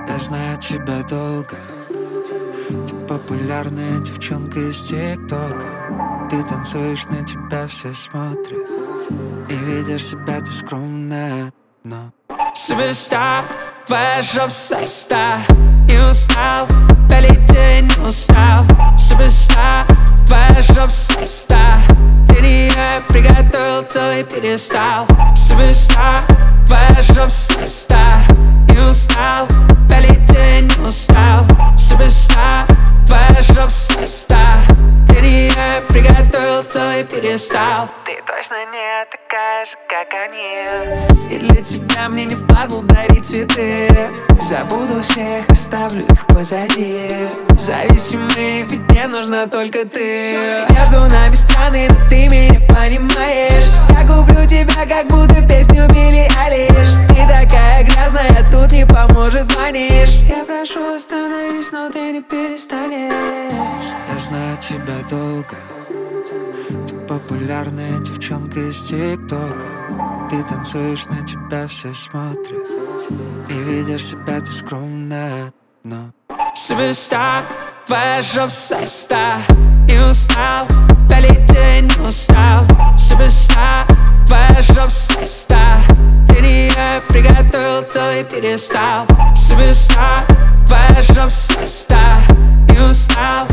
Я знаю тебя долго. Ты популярная девчонка из ТикТока. Ты танцуешь, на тебя все смотрят. И видишь себя ты скромная, но суперстар, твоя жопа ста. Не устал, долететь не устал. Суперстар, твоя жопа ста. Для нее я приготовил целый пьедестал. Суперстар, твоя жопа ста. Не устал, долететь не устал. Суперстар, твоя жопа ста. Для нее я приготовил целый пьедестал. Ты точно не такая же, как они. И для тебя мне не впадло дарить цветы. Забуду всех, оставлю их позади. Зависимый, ведь мне нужна только ты. Между нами страны, но ты меня понимаешь. Я куплю тебя, как будто песню Билли Айлиш. Ты такая грязная, тут не поможет ваниш. Я прошу, остановись, но ты не перестанешь. Я знаю тебя долго. Ты популярная девчонка из ТикТока. Ты танцуешь, на тебя все смотрят. И видишь себя ты скромная, но суперстар, твоя жопа ста. Не устал, долететь не устал. Суперстар, твоя жопа ста. Для нее я приготовил целый пьедестал. Суперстар, твоя жопа ста. Не устал,